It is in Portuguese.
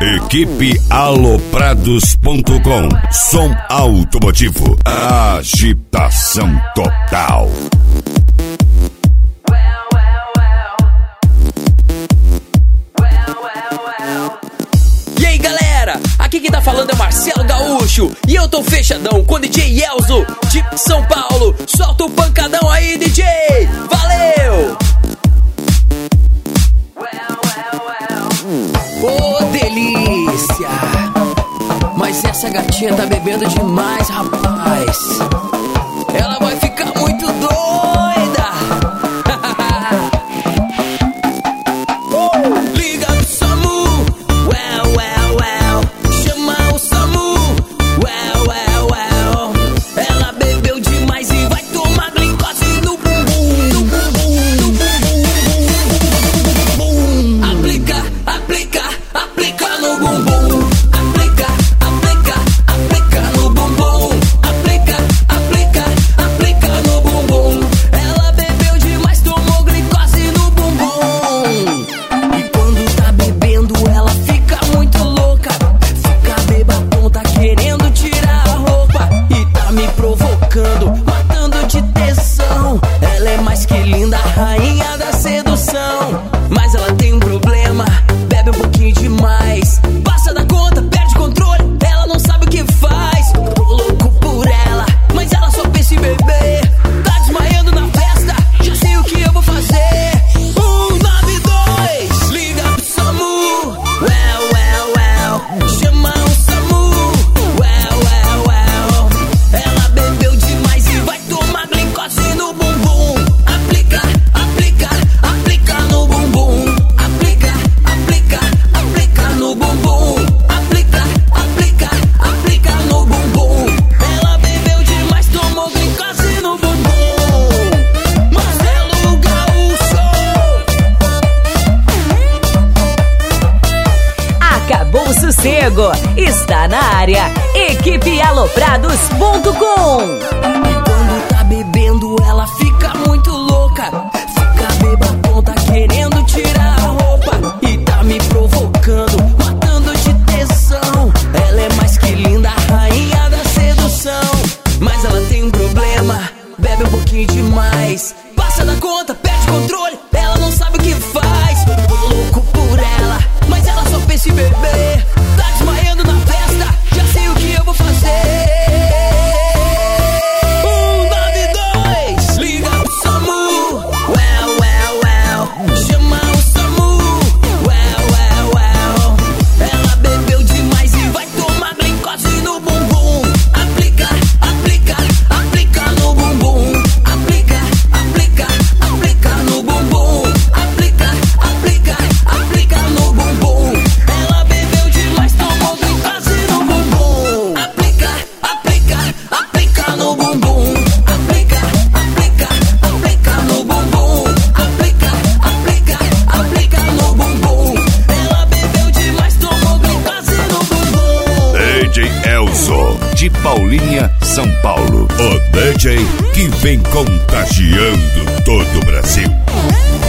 Equipe Aloprados.com. Som automotivo. Agitação total. E aí galera, aqui quem tá falando é Marcelo Gaúcho. E eu tô fechadão com DJ Elzo de São Paulo. Solta o pancadão aí, DJ. Valeu! Ô, delícia! Mas essa gatinha tá bebendo demais, rapaz. Ela vai ficar muito doida. Liga pro SAMU, chama o SAMU, ela bebeu demais e vai tomar glicose no bumbum. Aplica no bumbum. Aplica no bumbum. Aplica no bumbum. Ela bebeu demais, tomou glicose no bumbum. E quando tá bebendo, ela fica muito louca. Fica bebadão, tá querendo tirar a roupa. E tá me provocando, matando de tesão. Ela é mais que linda, rainha da sedução. Mas ela tem um problema, bebe um pouquinho demais. Passa da conta, perde controle, ela não sabe o que faz. Tô louco por ela, mas ela só pensa em beber. Tá desmaiando na festa, já sei o que eu vou fazer. 192, liga pro SAMU. Chama o SAMU. Ela bebeu demais e vai tomar glicose no bumbum. Aplica no bumbum. Aplica no bumbum. Aplica no bumbum. Ela bebeu demais, tomou glicose no bumbum. Marcelo Gaúcho. Acabou o sossego, está na área. Equipe Aloprados.com. E quando tá bebendo, ela fica muito louca. Fica bebadão, tá querendo tirar a roupa. E tá me provocando, matando de tesão. Ela é mais que linda, rainha da sedução. Mas ela tem um problema, bebe um pouquinho demais. Passa da conta, perde controle, ela não sabe o que faz. Tô louco por ela, mas ela só pensa em beber. Tá desmaiando na festa, já sei o que eu vou fazer. 192, liga pro SAMU. Chama o SAMU. Ela bebeu demais e vai tomar glicose no bumbum. Aplica no bumbum. Aplica no bumbum. Aplica no bumbum. Ela bebeu demais, tomou glicose no bumbum. Aplica no bumbum. Aplica no bumbum. Aplica no bumbum. Ela bebeu demais, tomou glicose no bumbum. DJ Elzo, de Paulinha, São Paulo. O DJ que vem contagiando todo o Brasil.